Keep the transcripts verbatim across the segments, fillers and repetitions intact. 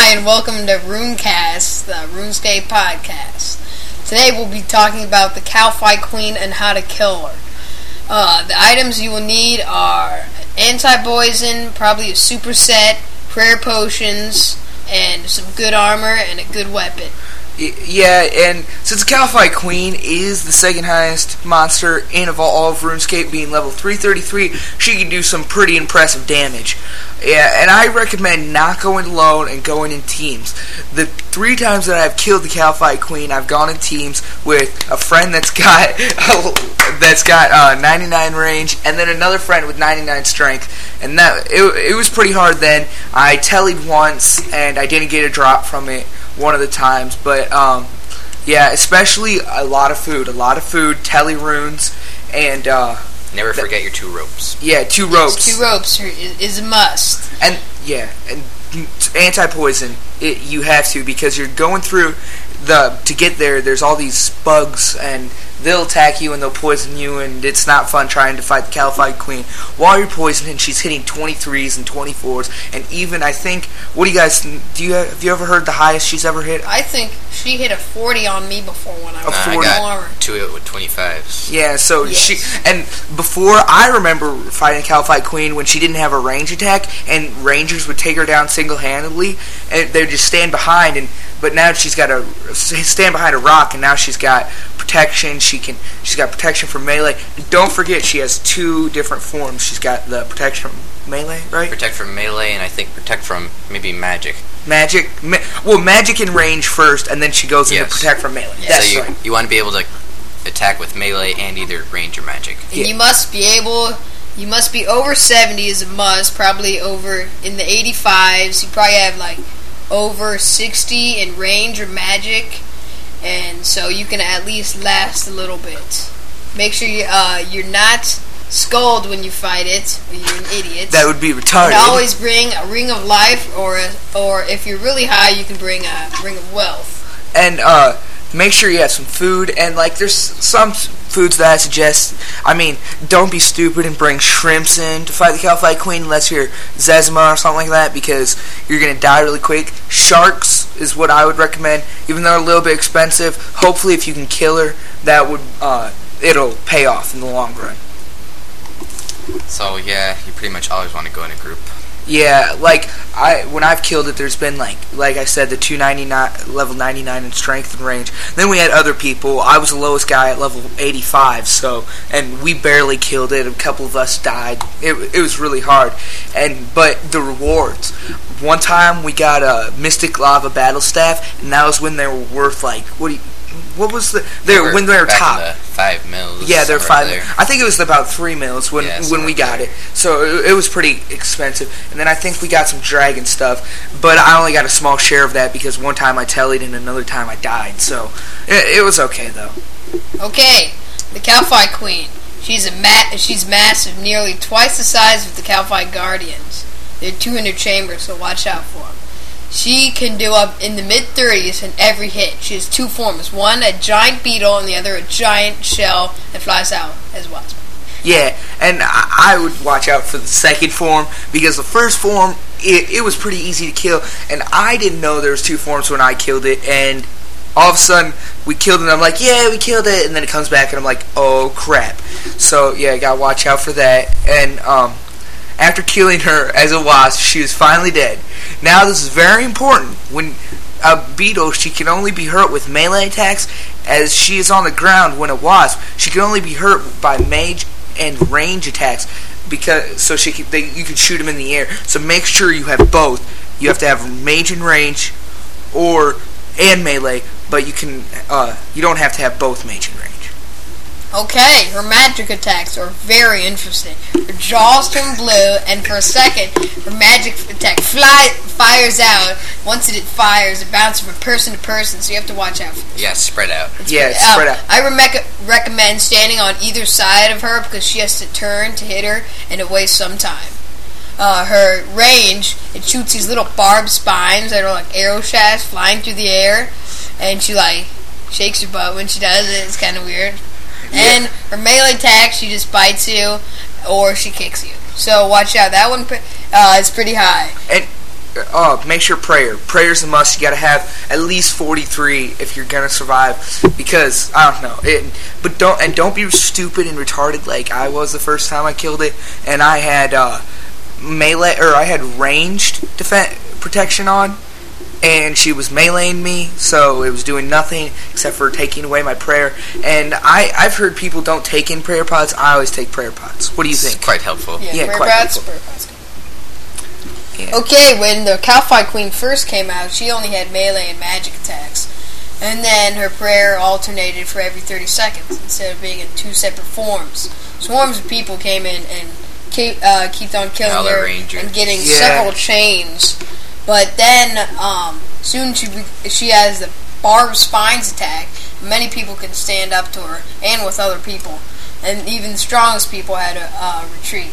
Hi, and welcome to RuneCast, the RuneScape podcast. Today we'll be talking about the Kalphite Queen and how to kill her. Uh, the items you will need are anti-poison, probably a superset, prayer potions, and some good armor and a good weapon. Yeah, and since the Kalphite Queen is the second highest monster in of all of RuneScape, being level three thirty-three, she can do some pretty impressive damage. Yeah, and I recommend not going alone and going in teams. The three times that I've killed the Kalphite Queen, I've gone in teams with a friend that's got that's got uh, ninety-nine range, and then another friend with ninety-nine strength. And that it, it was pretty hard then. I tellied once, and I didn't get a drop from it one of the times, but um, yeah, especially a lot of food, a lot of food, telly runes, and uh, never th- forget your two ropes. Yeah, two ropes. Yes, two ropes is, is a must. And yeah, and anti-poison, it, you have to, because you're going through the to get there. There's all these bugs, and they'll attack you and they'll poison you, and it's not fun trying to fight the Kalphite Queen. While you're poisoning, she's hitting twenty-threes and twenty-fours, and even, I think, what do you guys, do you have you ever heard the highest she's ever hit? I think she hit a forty on me before when I was uh, forty. I got two with twenty-fives. Yeah, so yes. she, and before, I remember fighting Kalphite Queen when she didn't have a range attack, and rangers would take her down single-handedly, and they'd just stand behind, and but now she's got a stand behind a rock, and now she's got protection. She can. She's got protection from melee. And don't forget, she has two different forms. She's got the protection from melee, right? Protect from melee, and I think protect from maybe magic. Magic. Ma- well, magic in range first, and then she goes yes. into protect from melee. Yes. That's so you right. you want to be able to attack with melee and either range or magic. And yeah. you must be able. You must be over seventy is a must. Probably over in the eighty-fives. You probably have like over sixty in range or magic, and so you can at least last a little bit. Make sure you, uh, you're not skulled when you fight it, or you're an idiot. That would be retarded. And always bring a ring of life, or a, or if you're really high, you can bring a ring of wealth. And uh, make sure you have some food, and like there's some foods that I suggest. I mean, don't be stupid and bring shrimps in to fight the Kalphite Queen unless you're Zezima or something like that, because you're going to die really quick. Sharks is what I would recommend, even though they're a little bit expensive. Hopefully if you can kill her, that would uh, it'll pay off in the long run. So yeah, you pretty much always want to go in a group. Yeah, like I when I've killed it, there's been like like I said, the two ninety-nine level ninety-nine in strength and range. Then we had other people. I was the lowest guy at level eighty-five, so and we barely killed it. A couple of us died. It it was really hard. And but the rewards. One time we got a Mystic Lava Battle Staff, and that was when they were worth like what do you, what was the they, they were when they were back top in the five mils. yeah, they're five. There. I think it was about three mils when yeah, when we got there. it. So it, it was pretty expensive. And then I think we got some dragon stuff, but I only got a small share of that because one time I tellied and another time I died. So it, it was okay though. Okay, the Kalphite Queen. She's a ma- She's massive, nearly twice the size of the Kalphite Guardians. They're two hundred chambers, so watch out for them. She can do up in the mid-thirties in every hit. She has two forms. One, a giant beetle, and the other, a giant shell that flies out as well. Yeah, and I, I would watch out for the second form, because the first form, it, it was pretty easy to kill, and I didn't know there was two forms when I killed it, and all of a sudden, we killed it, and I'm like, yeah, we killed it, and then it comes back, and I'm like, oh, crap. So, yeah, gotta watch out for that, and, um... after killing her as a wasp, she was finally dead. Now, this is very important. When a beetle, she can only be hurt with melee attacks, as she is on the ground. When a wasp, she can only be hurt by mage and range attacks, because so she can, they, you can shoot them in the air. So make sure you have both. You have to have mage and range, or and melee, but you can uh, you don't have to have both mage and range. Okay, her magic attacks are very interesting. Her jaws turn blue, and for a second, her magic attack fly, fires out. Once it fires, it bounces from person to person, so you have to watch out for this. Yeah, spread out. It's yeah, pretty, spread um, out. I re- recommend standing on either side of her, because she has to turn to hit her, and it wastes some time. Uh, her range, it shoots these little barbed spines that are like arrow shafts flying through the air, and she like shakes her butt when she does it. It's kind of weird. And yeah. Her melee attack, she just bites you, or she kicks you. So watch out. That one uh, is pretty high. And uh, make sure prayer. Prayer's a must. You got to have at least forty-three if you're gonna survive. Because I don't know. It, but don't and don't be stupid and retarded like I was the first time I killed it. And I had uh, melee or I had ranged defense protection on, and she was meleeing me, so it was doing nothing except for taking away my prayer. And I I've heard people don't take in prayer pods. I always take prayer pods. What do you It's think? quite helpful. Yeah, Yeah, prayer quite pods, helpful. prayer pods. Yeah. Okay, when the Cowfight Queen first came out, she only had melee and magic attacks. And then her prayer alternated for every thirty seconds instead of being in two separate forms. Swarms of people came in and keep, uh, kept on killing Howler her Ranger. and getting Yeah. several chains. But then, um, soon she be- she has the Barbed Spines attack. Many people can stand up to her, and with other people. And even the strongest people had to uh, retreat.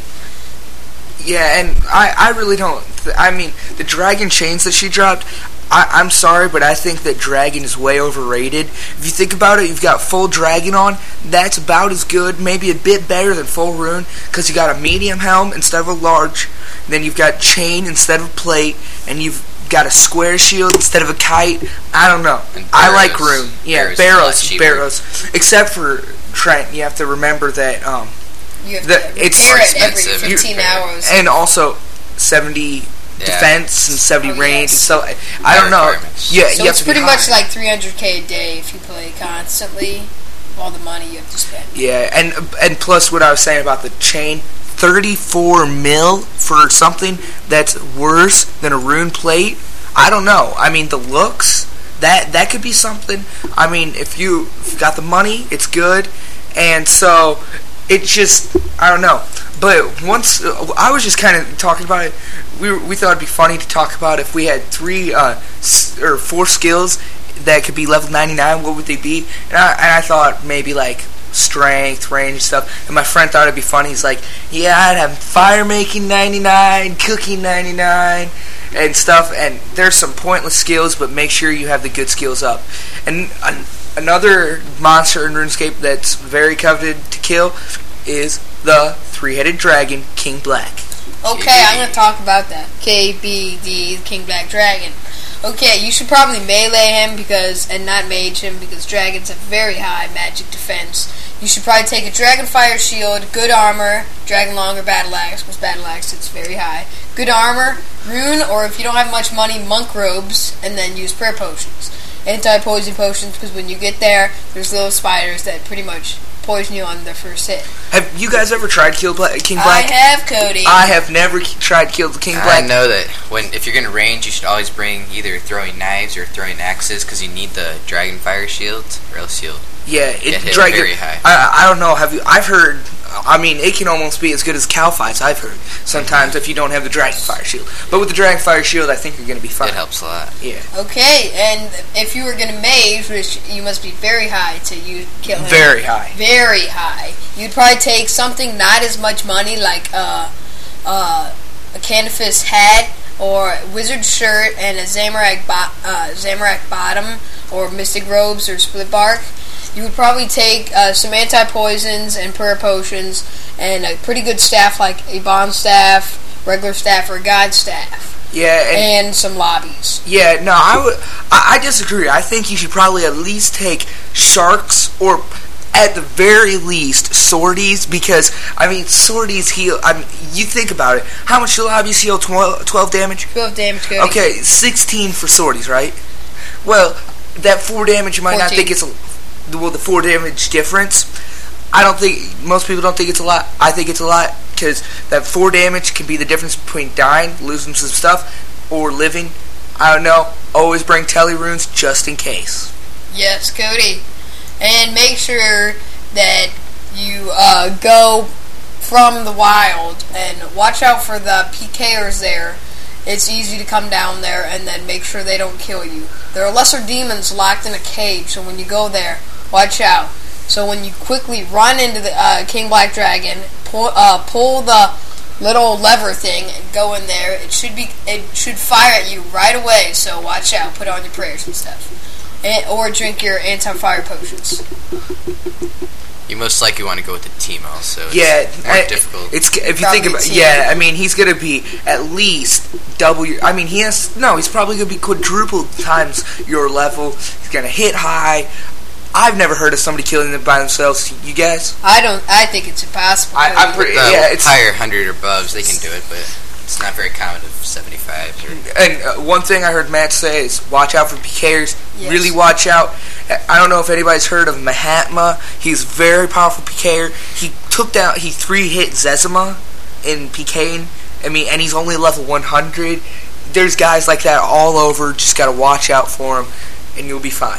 Yeah, and I, I really don't. Th- I mean, the dragon chains that she dropped, I, I'm sorry, but I think that dragon is way overrated. If you think about it, you've got full dragon on. That's about as good, maybe a bit better than full rune, because you got a medium helm instead of a large. Then you've got chain instead of plate, and you've got a square shield instead of a kite. I don't know. And I like barrows. rune. Yeah, Barrows is a lot barrows, cheaper. barrows. Except for Trent, you have to remember that. Um, You have The- to it's repair more it every expensive to fifteen repair. hours. and also seventy Yeah. defense and seventy Oh, range yes. and so I don't know. requirements. Yeah, So you it's have to be pretty much high. like three hundred K a day if you play constantly. All the money you have to spend. Yeah, and and plus what I was saying about the chain, thirty-four mil for something that's worse than a rune plate. I don't know. I mean, the looks, that that could be something. I mean, if you if you got the money, it's good. And so it just, I don't know. But once uh, I was just kind of talking about it, we were, we thought it'd be funny to talk about if we had three uh, s- or four skills that could be level ninety-nine. What would they be? And I, and I thought maybe like strength, range, and stuff. And my friend thought it'd be funny. He's like, "Yeah, I'd have fire making ninety-nine, cooking ninety-nine." And stuff, and there's some pointless skills, but make sure you have the good skills up. And an, another monster in RuneScape that's very coveted to kill is the three-headed dragon, King Black. Okay, I'm going to talk about that. K B D, King Black Dragon. Okay, you should probably melee him because, and not mage him because dragons have very high magic defense. You should probably take a Dragon Fire Shield, good armor, Dragon Long or Battle Axe, because Battle Axe it's very high. Good armor, rune, or if you don't have much money, monk robes, and then use prayer potions. Anti-poison potions, because when you get there, there's little spiders that pretty much poison you on the first hit. Have you guys ever tried to kill Black, King Black? I have, Cody. I have never k- tried to kill the King Black. I know that when if you're gonna range, you should always bring either throwing knives or throwing axes because you need the dragon fire shield, or else you'll Yeah, get it hit dragon. very high. I, I don't know. Have you? I've heard. I mean, it can almost be as good as cow fights. I've heard sometimes if you don't have the dragon fire shield. But with the dragon fire shield, I think you're going to be fine. It helps a lot. Yeah, Okay, and if you were going to mage, which you must be very high to you kill him. very high. Very high. You'd probably take something not as much money, like uh, uh, a Canifis hat, or a wizard shirt, and a Zamorak, bo- uh, Zamorak bottom, or mystic robes, or split bark. You would probably take uh, some anti-poisons and prayer potions, and a pretty good staff like a bond staff, regular staff, or a god staff, Yeah, and, and some lobbies. yeah. No, I would. I, I disagree. I think you should probably at least take sharks or. At the very least, sorties, because, I mean, sorties heal, I mean, you think about it, how much do lobbies heal? twelve, twelve damage? twelve damage, Cody. Okay, sixteen for sorties, right? Well, that four damage, you might not fourteen. think it's a, well, the four damage difference, I don't think, most people don't think it's a lot. I think it's a lot, because that four damage can be the difference between dying, losing some stuff, or living. I don't know, always bring telly runes just in case. Yes, Cody. And make sure that you uh, go from the wild and watch out for the P Kers there. It's easy to come down there and then make sure they don't kill you. There are lesser demons locked in a cage, so when you go there, watch out. So when you quickly run into the uh, King Black Dragon, pull, uh, pull the little lever thing and go in there. It should be it should fire at you right away. So watch out. Put on your prayers and stuff. and, or drink your anti-fire potions. You most likely want to go with the Teemo, so it's Yeah, more I- difficult. It's if you Probably think about Teemo. yeah, I mean he's gonna be at least double your. I mean he has no, he's probably gonna be quadruple times your level. He's gonna hit high. I've never heard of somebody killing them by themselves. You guys? I don't. I think it's impossible. I- I'm pretty- the yeah, it's- higher one hundred or above, they can do it, but it's not very common of seventy-five. Or, And uh, one thing I heard Matt say is watch out for P Kers. Yes. Really watch out. I don't know if anybody's heard of Mahatma. He's a very powerful P Ker. He took down, he three hit Zezima in PKing. I mean, and he's only level one hundred. There's guys like that all over. Just gotta watch out for him, and you'll be fine.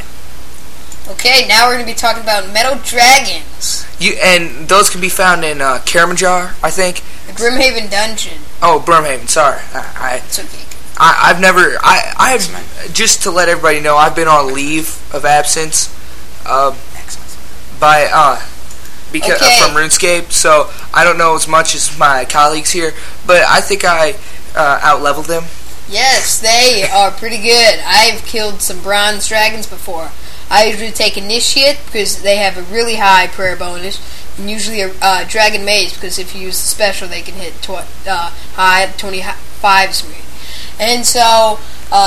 Okay, now we're going to be talking about Metal Dragons. You and those can be found in uh, Karamanjar, I think. The Grimhaven Dungeon. Oh, Brimhaven. Sorry, I, It's okay. I I've never I I have just to let everybody know I've been on leave of absence, um, by uh because Okay. uh, from RuneScape. So I don't know as much as my colleagues here, but I think I uh, out leveled them. Yes, they are pretty good. I've killed some bronze dragons before. I usually take Initiate because they have a really high prayer bonus, and usually a uh, Dragon Maze because if you use the special, they can hit tw- uh, high twenty-five speed. And so, uh,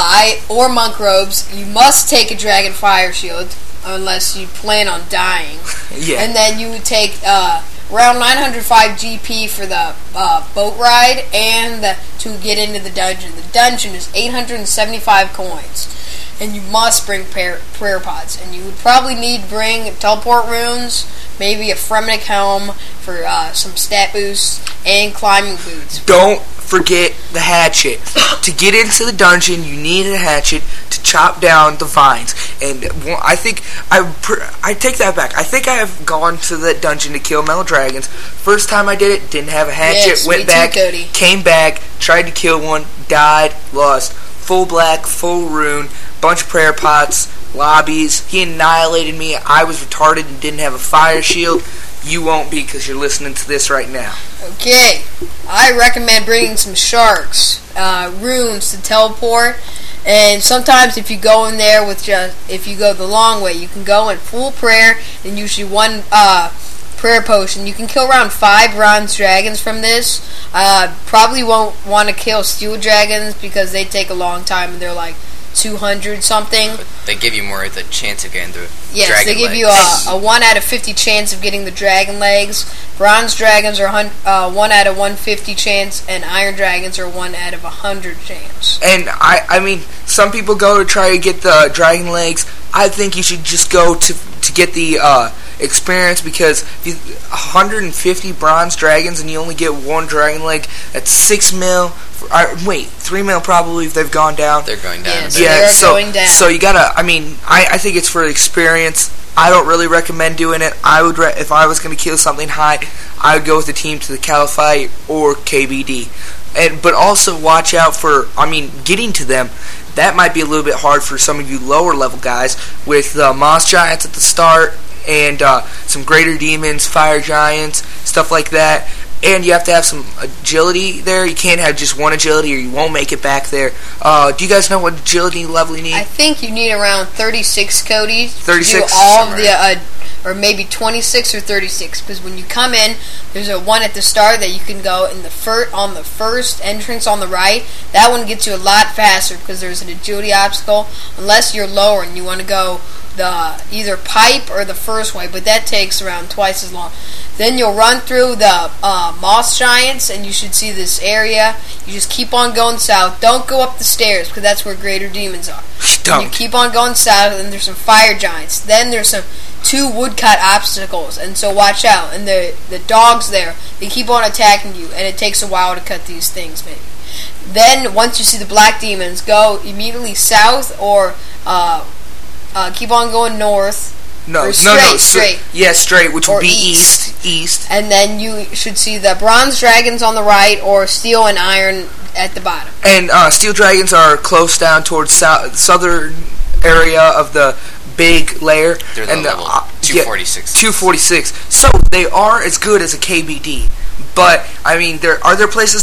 I or Monk Robes. You must take a Dragon Fire Shield unless you plan on dying. Yeah. And then you would take uh, around nine hundred five G P for the uh, boat ride and the, to get into the dungeon. The dungeon is eight hundred seventy-five coins. And you must bring prayer, prayer pods. And you would probably need to bring teleport runes, maybe a Fremenic helm for uh, some stat boosts, and climbing boots. Don't forget the hatchet. To get into the dungeon, you need a hatchet to chop down the vines. And one- I think I pr- I take that back. I think I have gone to that dungeon to kill metal dragons. First time I did it, didn't have a hatchet. Yes, went me too, back, Cody. came back, tried to kill one, died, lost. Full black, full rune, bunch of prayer pots, lobbies. He annihilated me. I was retarded and didn't have a fire shield. You won't be because you're listening to this right now. Okay, I recommend bringing some sharks, uh, runes to teleport, and sometimes if you go in there with just, if you go the long way, you can go in full prayer and usually one uh, prayer potion. You can kill around five bronze dragons from this. Uh, probably won't want to kill steel dragons because they take a long time and they're like two hundred something. but they give you more of the chance of getting the Yes, dragon they give legs. you a, a one out of fifty chance of getting the dragon legs. Bronze dragons are hun- uh, one out of one fifty chance, and iron dragons are one out of a hundred chance. And I, I mean, some people go to try to get the dragon legs. I think you should just go to to get the uh, experience because you, one hundred fifty bronze dragons and you only get one dragon leg. That's six mil. For, uh, wait, three mil probably if they've gone down. They're going down. Yes. a bit. Yeah. yeah, they're so going down. so you gotta. I mean, I, I think it's for experience. I don't really recommend doing it. I would re- if I was gonna kill something high, I would go with the team to the Caliphate or K B D. And but also watch out for. I mean, getting to them. That might be a little bit hard for some of you lower level guys with uh, Moss Giants at the start and uh, some Greater Demons, Fire Giants, stuff like that. And you have to have some agility there. You can't have just one agility or you won't make it back there. Uh, do you guys know what agility level you need? I think you need around thirty-six, Cody, to do thirty-six, all of the, somewhere. uh, or maybe twenty-six or thirty-six. Because when you come in, there's a one at the start that you can go in the fir- on the first entrance on the right. That one gets you a lot faster because there's an agility obstacle. Unless you're lower and you want to go the either pipe or the first way, but that takes around twice as long. Then you'll run through the uh, Moss Giants, and you should see this area. You just keep on going south. Don't go up the stairs, because that's where Greater Demons are. Don't. You keep on going south, and there's some Fire Giants. Then there's some two woodcut obstacles, and so watch out. And the the dogs there, they keep on attacking you, and it takes a while to cut these things, maybe. Then, once you see the Black Demons, go immediately south, or uh, uh, keep on going north. No, Or no, straight, no, straight. Yeah, straight, which Or would be east. east, east. And then you should see the bronze dragons on the right, or steel and iron at the bottom. And uh, steel dragons are close down towards south, southern area of the big layer. They're the and level uh, two forty-six. two forty-six. So they are as good as a K B D. But I mean, there are there places to hide?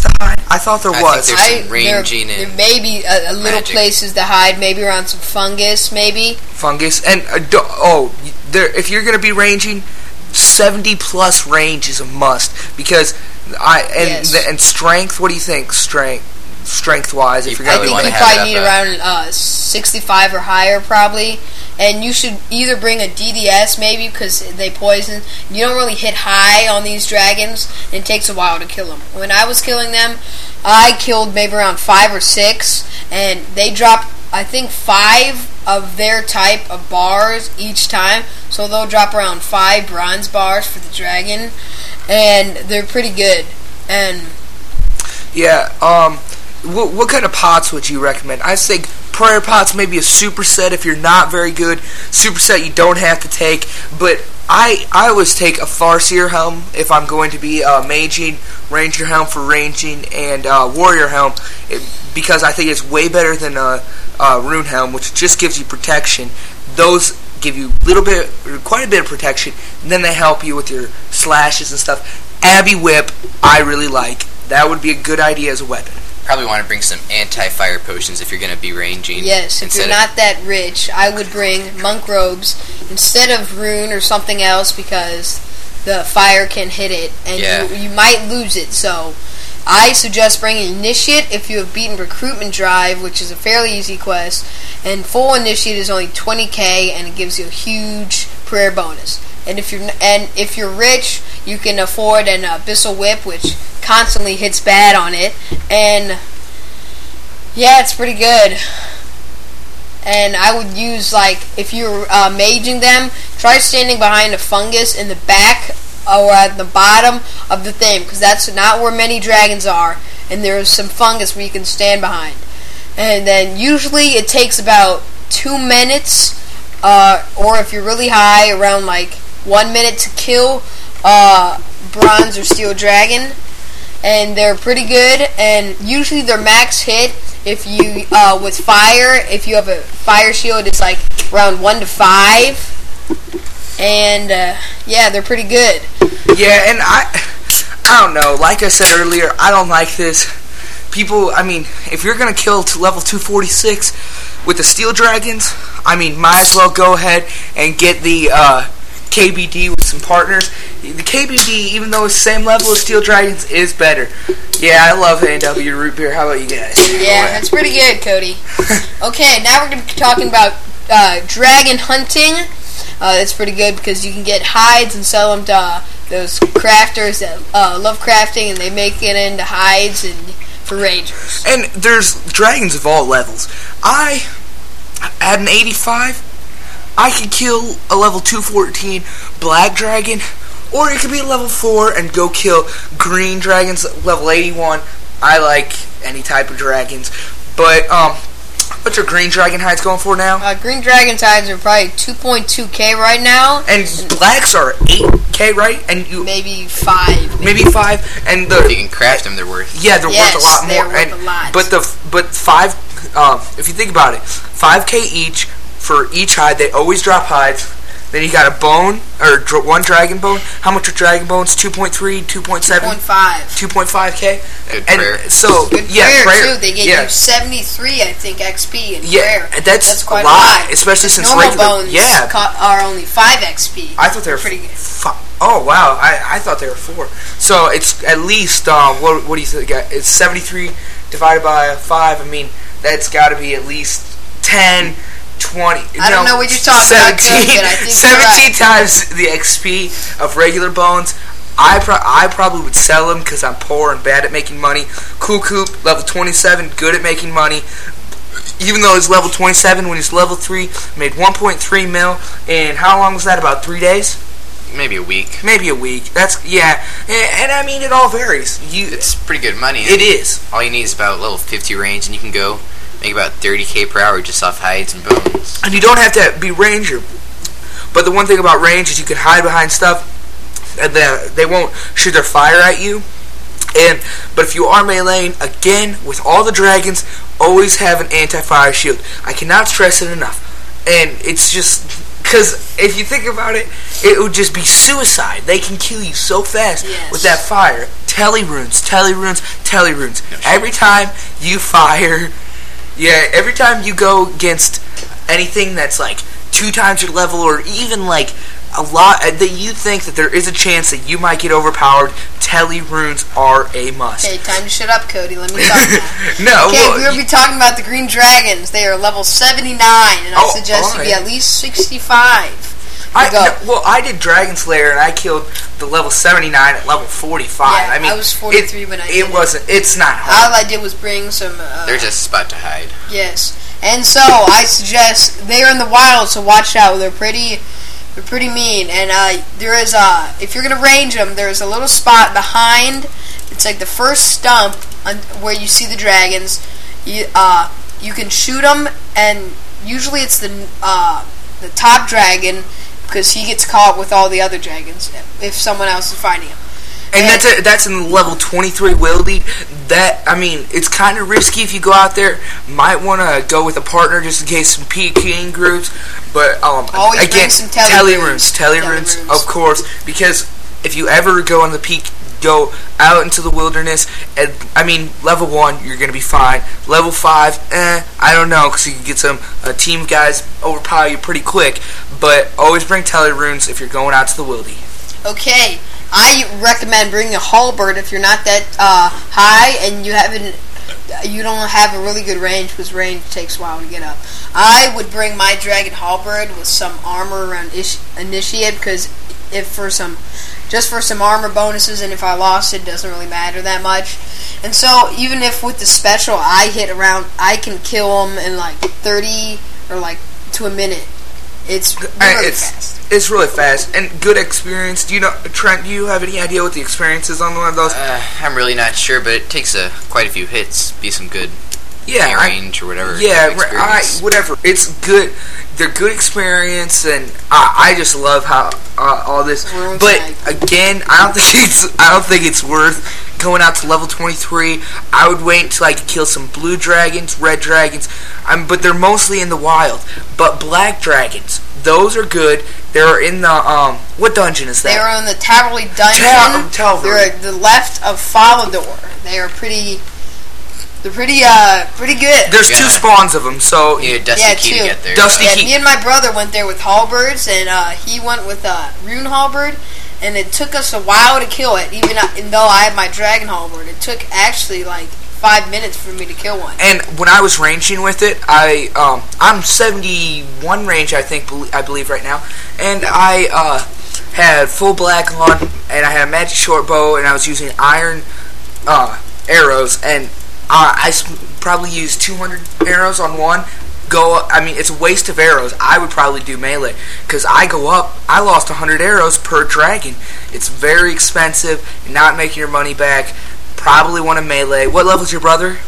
I thought there I was. think there's I, some there, ranging there and may be a, a little magic. places to hide, maybe around some fungus, maybe. Fungus and uh, do, oh, there. If you're gonna be ranging, seventy plus range is a must because I and Yes. the, and strength. What do you think? Strength, strength wise, if You you're I gonna probably be think wanna you ranging. have probably it need up, uh, around uh, sixty-five or higher, probably. And you should either bring a D D S, maybe, because they poison. You don't really hit high on these dragons, and it takes a while to kill them. When I was killing them, I killed maybe around five or six, and they drop, I think, five of their type of bars each time. So they'll drop around five bronze bars for the dragon, and they're pretty good. And Yeah. Um. What, what kind of pots would you recommend? I say prayer pots, maybe a superset if you're not very good. Superset you don't have to take, but I I always take a Farseer helm if I'm going to be uh, maging, Ranger helm for ranging, and uh, Warrior helm it, because I think it's way better than a, a Rune helm, which just gives you protection. Those give you little bit, quite a bit of protection, and then they help you with your slashes and stuff. Abbey Whip, I really like. That would be a good idea as a weapon. Probably want to bring some anti-fire potions if you're going to be ranging. yes, if you're instead not that rich, I would bring monk robes instead of rune or something else because the fire can hit it and Yeah. you, you might lose it. So I suggest bringing Initiate if you have beaten Recruitment Drive, which is a fairly easy quest. And full Initiate is only twenty K and it gives you a huge prayer bonus. And if you're n- and if you're rich, you can afford an Abyssal Whip, which constantly hits bad on it. And yeah, it's pretty good. And I would use, like, if you're uh, maging them, try standing behind a fungus in the back or at the bottom of the thing, because that's not where many dragons are. And there's some fungus where you can stand behind. And then usually it takes about two minutes, uh, or if you're really high, around like one minute to kill uh, bronze or steel dragon. And they're pretty good, and usually their max hit if you uh, with fire, if you have a fire shield, it's like around one to five, and uh, yeah, they're pretty good. Yeah, and I, I don't know. Like I said earlier, I don't like this. People, I mean, if you're gonna kill to level two forty-six with the steel dragons, I mean, might as well go ahead and get the uh, K B D with some partners. The K B D, even though it's the same level as steel dragons, is better. Yeah, I love A and W root beer. How about you guys? Yeah, that's pretty good, Cody. Okay, now we're going to be talking about uh, dragon hunting. Uh, that's pretty good because you can get hides and sell them to uh, those crafters that uh, love crafting, and they make it into hides and for rangers. And there's dragons of all levels. I, at an eighty-five, I could kill a level two fourteen black dragon, or it could be a level four and go kill green dragons, level eighty-one. I like any type of dragons. But, um, what's your green dragon hides going for now? Uh, green dragon hides are probably two point two K right now. And blacks are eight K, right? And you Maybe five. maybe five. And the If you can craft them, they're worth. yeah, they're Yes, worth a lot they're more. worth and, a lot. But the but five, um, if you think about it, five K each for each hide. They always drop hides. Then you got a bone or dr- one dragon bone. How much are dragon bones? two point three, two point seven, two point five. two point five K. Good And prayer. so Good yeah, prayer, too. They get yeah. you seventy-three, I think, X P in Yeah, prayer. and that's, quite a lot, especially since Normal regular. bones yeah, co- are only five X P. I thought they were pretty good. Fi- oh wow, I, I thought they were four. So it's at least um, what what do you think? It's seventy-three divided by five. I mean, that's got to be at least ten. twenty. I don't no, know what you're talking about, seventeen, but I think seventeen you're right. times the X P of regular bones. I pro- I probably would sell them because I'm poor and bad at making money. Cool Coop, level twenty-seven, good at making money. Even though he's level twenty-seven, when he's level three, made one point three mil. And how long was that? About three days? Maybe a week. Maybe a week. That's yeah. And, and I mean, it all varies. You, It's pretty good money. it is. All you need is about level fifty range, and you can go make about thirty K per hour just off hides and bones. And you don't have to be ranger. But the one thing about range is you can hide behind stuff, and they, they won't shoot their fire at you. And but if you are meleeing, again, with all the dragons, always have an anti-fire shield. I cannot stress it enough. And it's just Because if you think about it, it would just be suicide. They can kill you so fast Yes. with that fire. Telly runes, telly runes, telly runes. No shit. Every time you fire, yeah, every time you go against anything that's like two times your level, or even like a lot that you think that there is a chance that you might get overpowered, telly runes are a must. Okay, time to shut up, Cody. Let me talk now. No, Okay, well, we're going to be talking about the Green Dragons. They are level seventy-nine, and I Oh, suggest you be alright. at least sixty-five. I, go. no, well, I did Dragon Slayer, and I killed the level seventy-nine at level forty-five. Yeah, I mean, I was forty-three it, when I it did it. wasn't. It's not All hard. I did was bring some... Uh, They're just a spot to hide. Yes. And so, I suggest... They're in the wild, so watch out. They're pretty... They're pretty mean. And uh, there is a... If you're going to range them, there's a little spot behind... It's like the first stump on, where you see the dragons. You, uh, you can shoot them, and usually it's the uh, the top dragon, because he gets caught with all the other dragons if someone else is fighting him. And that's a, that's in level twenty-three wildy. That, I mean, it's kind of risky if you go out there. Might want to go with a partner just in case some PKing groups. But um, Always bring again, some telly telly runes. runes, telly Telly runes, runes. of course. Because if you ever go on the peak, go out into the wilderness, and I mean, level one, you're gonna be fine. Level five, eh, I don't know, because you can get some a team of guys overpower you pretty quick. But always bring telly runes if you're going out to the wildy. Okay, I recommend bringing a halberd if you're not that uh, high and you haven't, you don't have a really good range, because range takes a while to get up. I would bring my dragon halberd with some armor around ish- initiate, because if for some, just for some armor bonuses, and if I lost it, doesn't really matter that much. And so even if with the special I hit around, I can kill them in like thirty or like to a minute. It's really Uh, it's fast. it's really fast and good experience. Do you know, Trent? Do you have any idea what the experience is on one of those? Uh, I'm really not sure, but it takes a quite a few hits. Be some good yeah, I- range or whatever. Yeah, type right, I, experience. whatever. It's good. They're good experience, and I, I just love how uh, all this. Runes But snipe. again, I don't think it's. I don't think it's worth going out to level twenty-three. I would wait until I could kill some blue dragons, red dragons. Um, but they're mostly in the wild. But black dragons, those are good. They're in the um. What dungeon is They that? are in the Taverly Dungeon. Tal- Tal'Vere. They're at the left of Falador. They are pretty. They're pretty, uh, pretty good. There's Yeah. two spawns of them, so You need a dusty Yeah, key two. to get there. Dusty Yeah, key. me and my brother went there with halberds, and uh, he went with a rune halberd, and it took us a while to kill it. Even uh, though I had my dragon halberd, it took actually like five minutes for me to kill one. And when I was ranging with it, I um, I'm seventy-one range, I think, bel- I believe right now, and I uh, had full black on, and I had a magic short bow, and I was using iron uh, arrows, and uh, I s- probably used two hundred arrows on one. Go, I mean, it's a waste of arrows. I would probably do melee, because I go up, I lost one hundred arrows per dragon. It's very expensive, not making your money back. Probably want a melee. What level's your brother?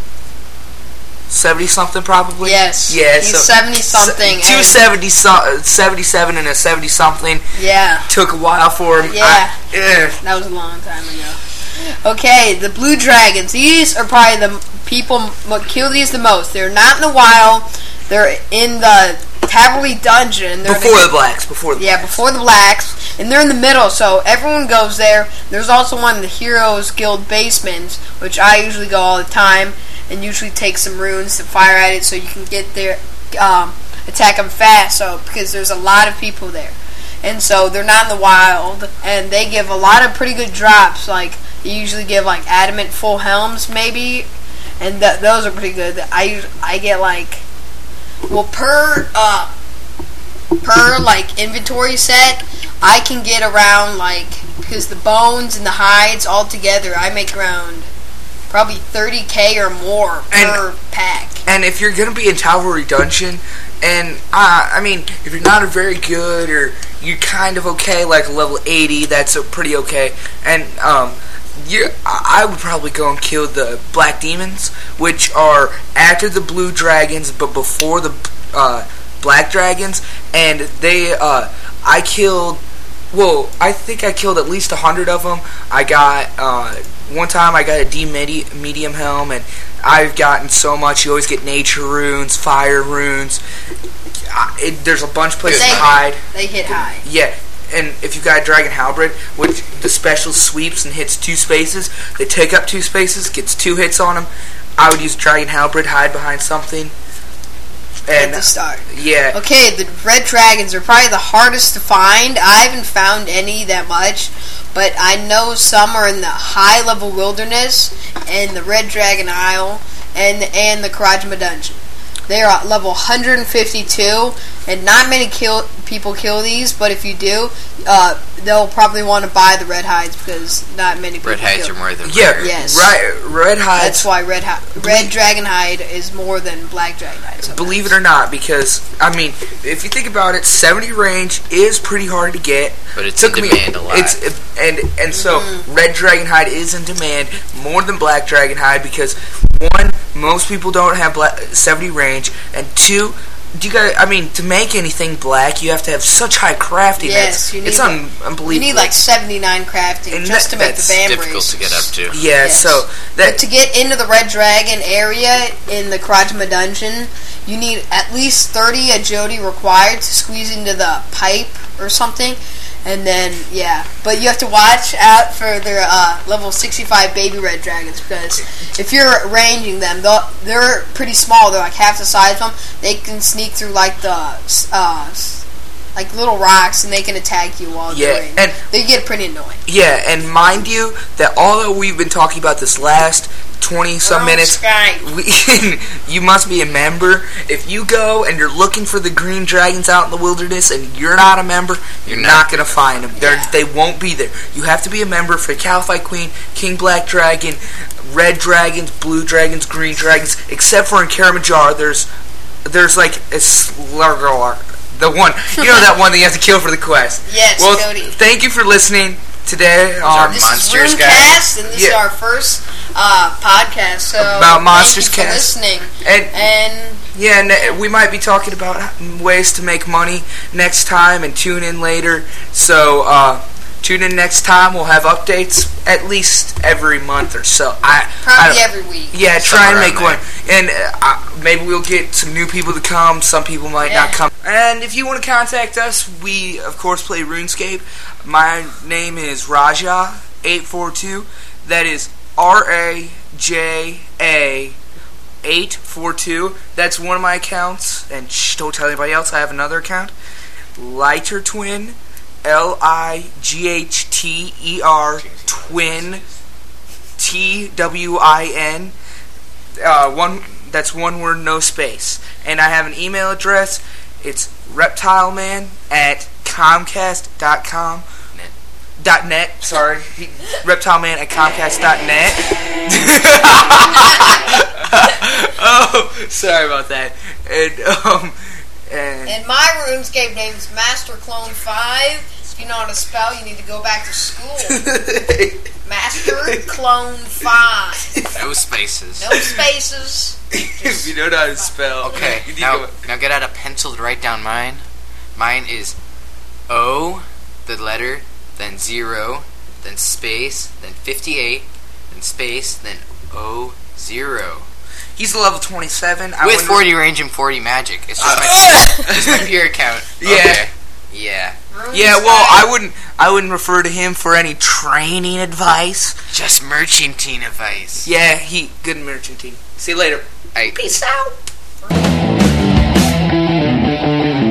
seventy something probably? Yes. Yeah, He's so seventy something. Two seventy so, seventy-seven and a seventy something. Yeah. Took a while for him. Yeah. I, eh. That was a long time ago. Okay, the blue dragons. These are probably the people m- kill these the most. They're not in the wild. They're in the Taverly Dungeon. They're Before the blacks. Before the Yeah, blacks. before the blacks, and they're in the middle, so everyone goes there. There's also one of the Heroes Guild basements, which I usually go all the time, and usually take some runes to fire at it, so you can get there, um, attack them fast. So because there's a lot of people there, and so they're not in the wild, and they give a lot of pretty good drops. Like you usually give like adamant full helms, maybe, and th- those are pretty good. I us- I get like. Well, per uh, per like inventory set, I can get around like because the bones and the hides all together, I make around probably thirty k or more per And- pack. And if you're gonna be in Taverly Dungeon, and uh, I mean, if you're not a very good or you're kind of okay, like level eighty, that's a pretty okay. And um, you, I I would probably go and kill the black demons, which are after the blue dragons, but before the uh, black dragons. And they, uh, I killed Well, I think I killed at least a hundred of them. I got uh, one time I got a D medi- medium helm, and I've gotten so much. You always get nature runes, fire runes. Uh, it, there's a bunch of places They to hide. They hit high. Yeah, and if you got a Dragon Halberd, which the special sweeps and hits two spaces, they take up two spaces, gets two hits on them. I would use Dragon Halberd, hide behind something. At And the start. yeah, Okay, the red dragons are probably the hardest to find. I haven't found any that much, but I know some are in the high level wilderness and the Red Dragon Isle and and the Karajima dungeon. They are at level one hundred fifty-two, and not many kill people kill these. But if you do, uh, they'll probably want to buy the red hides because not many people Red hides kill are more than yeah, rare. Yes. right. Red hides. That's why red hi- red dragon hide is more than black dragon hide. sometimes. Believe it or not, because I mean, if you think about it, seventy range is pretty hard to get. But it's Took in me- demand a lot. It's and and so Mm-hmm. red dragon hide is in demand more than black dragon hide because one, most people don't have black, seventy range, and two, do you got? I mean, to make anything black, you have to have such high crafting. Yes, It's, you need it's like- un- unbelievable. You need like seventy-nine crafting And just that- to make the that's band difficult to get up braces. to. yeah. Yes. So But that to get into the Red Dragon area in the Karajima dungeon, you need at least thirty agility required to squeeze into the pipe or something. And then, yeah. But you have to watch out for their uh, level sixty-five baby red dragons because if you're ranging them, they'll- they're pretty small. They're like half the size of them. They can sneak through like the uh, like little rocks and they can attack you while Yeah, they're ranged. and- They get pretty annoying. yeah, and mind you that although we've been talking about this last twenty some Oh, minutes. Sky. We, you must be a member. If you go and you're looking for the green dragons out in the wilderness and you're not a member, you're, You're not, not. going to find them. They're, Yeah. They won't be there. You have to be a member for Caliphite Queen, King Black Dragon, Red Dragons, Blue Dragons, Green Dragons, except for in Karamajar, there's there's like a Slurgar, the one, you know that one that you have to kill for the quest. Yes, well, Cody. thank you for listening today. our Um, This Monsters, is guys. Runecast, and this Yeah. is our first uh, podcast. So About Monsters thank you for Cast. listening. and And Yeah, and uh, we might be talking about ways to make money next time, and tune in later. So, uh, tune in next time. We'll have updates at least every month or so. I probably I, every week. Yeah, try and Somewhere make around one. And uh, uh, maybe we'll get some new people to come. Some people might Yeah. not come. And if you want to contact us, we, of course, play RuneScape. My name is Raja eight four two. That is R A J A eight four two. That's one of my accounts. And shh, don't tell anybody else. I have another account. Lighter Twin. L I G H T E R Twin. T W I N. Uh, one. That's one word, no space. And I have an email address. It's reptileman at comcast dot com. Net. Dot net. Sorry, reptileman at comcast dot net. Oh, sorry about that. And um, and And my RuneScape name is Master Clone Five. If you know how to spell, you need to go back to school. Master Clone Five. No spaces. No spaces. if you don't know how to spell, Okay, you need now, to go- now get out a pencil to write down mine. Mine is O, the letter, then zero, then space, then fifty-eight, then space, then O, zero. He's a level twenty-seven. I With wonder- forty range and forty magic. It's just my, it's my pure account. Yeah. Okay. Yeah. Yeah, well, I wouldn't. I wouldn't refer to him for any training advice. Just merchanting advice. Yeah, he good merchanting. See you later. I, Peace out.